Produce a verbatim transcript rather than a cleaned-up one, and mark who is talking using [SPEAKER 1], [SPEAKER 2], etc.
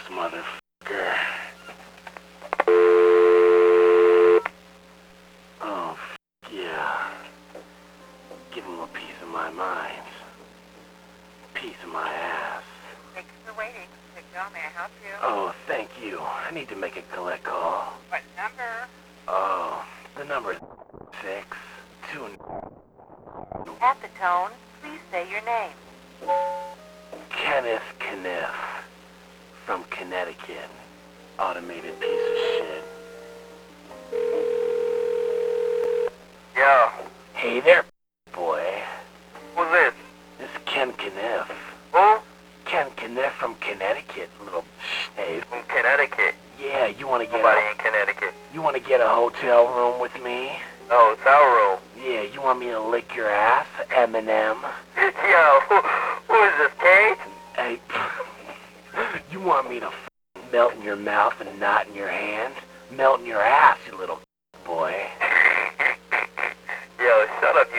[SPEAKER 1] motherfucker. Oh, f yeah. Give him a piece of my mind. Piece of my ass.
[SPEAKER 2] Thanks for waiting. Miguel, may I help you?
[SPEAKER 1] Oh, thank you. I need to make a collect call.
[SPEAKER 2] What number?
[SPEAKER 1] Oh, the number is six two.
[SPEAKER 2] At the tone, please say your name.
[SPEAKER 1] Kenneth Kniff from Connecticut. Automated piece of shit.
[SPEAKER 3] Yo.
[SPEAKER 1] Hey there, boy.
[SPEAKER 3] Who's this?
[SPEAKER 1] This is Ken Kniff.
[SPEAKER 3] Who?
[SPEAKER 1] Ken Kniff from Connecticut, little shave.
[SPEAKER 3] From Connecticut.
[SPEAKER 1] Yeah, you want to get
[SPEAKER 3] Nobody
[SPEAKER 1] a,
[SPEAKER 3] in Connecticut.
[SPEAKER 1] you want to get a hotel room with me?
[SPEAKER 3] Oh, it's our room.
[SPEAKER 1] Yeah, you want me to lick your ass, Eminem?
[SPEAKER 3] Yo, who, who is this, Kate?
[SPEAKER 1] Hey, you want me to f melt in your mouth and not in your hand? Melt in your ass, you little boy.
[SPEAKER 3] Yo, shut up,